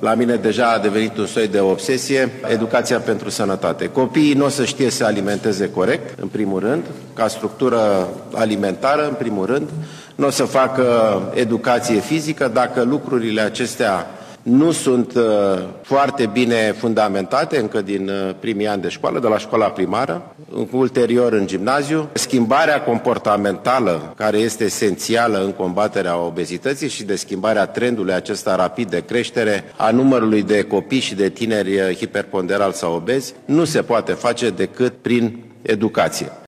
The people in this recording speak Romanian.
la mine deja a devenit un soi de obsesie, educația pentru sănătate. Copiii nu o să știe să alimenteze corect, în primul rând, ca structură alimentară, în primul rând, nu o să facă educație fizică dacă lucrurile acestea nu sunt foarte bine fundamentate încă din primii ani de școală, de la școala primară, ulterior în gimnaziu. Schimbarea comportamentală, care este esențială în combaterea obezității și de schimbarea trendului acesta rapid de creștere a numărului de copii și de tineri hiperponderali sau obezi, nu se poate face decât prin educație.